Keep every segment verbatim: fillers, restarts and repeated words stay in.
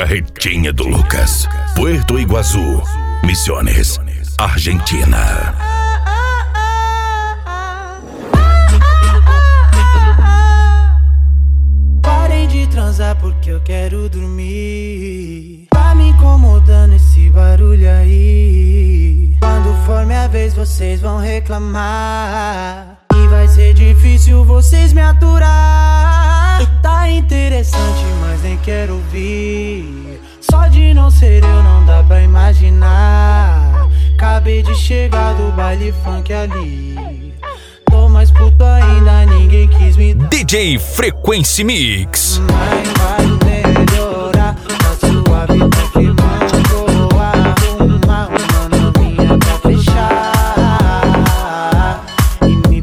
Carretinha do Lucas, Puerto Iguaçu, Misiones, Argentina. Parem de transar porque eu quero dormir. Tá me incomodando esse barulho aí. Quando for minha vez vocês vão reclamar e vai ser difícil vocês me aturar. Tá interessante, mas nem quero ouvir. Só de não ser eu não dá pra imaginar. Acabei de chegar do baile funk ali. Tô mais puto ainda, ninguém quis me dar. D J Frequency Mix. Mas vai melhorar, tá suave, tá firmando. Vou arrumar uma novinha pra fechar e me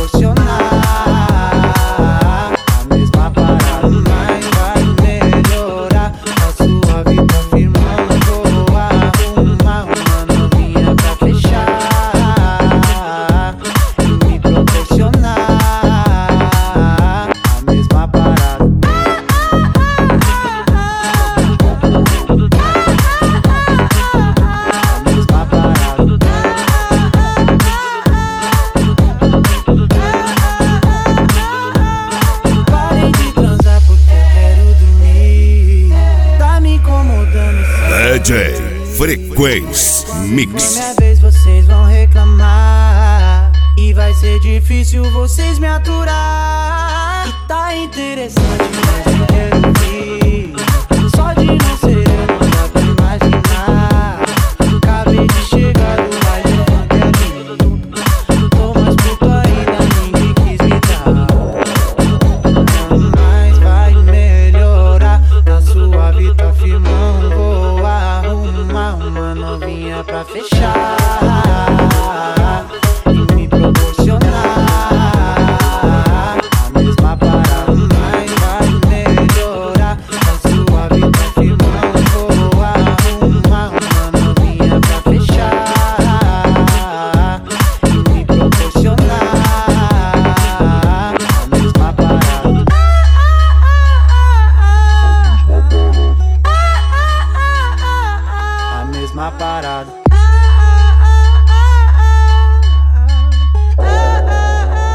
proporcionar a mesma parada. Mas vai melhorar, tá suave, tá firmando. Vou arrumar uma novinha pra fechar e me proporcionar a mesma parada. Parem de transar porque eu quero dormir. Tá me incomodando isso. D J Frequency Mix. Minha vez vocês vão reclamar e vai ser difícil vocês me aturar. E tá interessante, mas eu quero ouvir. Só de não ser eu não dá pra imaginar. Acabei de chegar do baile funk ali. Tô mais puto ainda, ninguém quis me dar. Mas vai melhorar, tá suave, tá firmão. Vou arrumar uma novinha pra fechar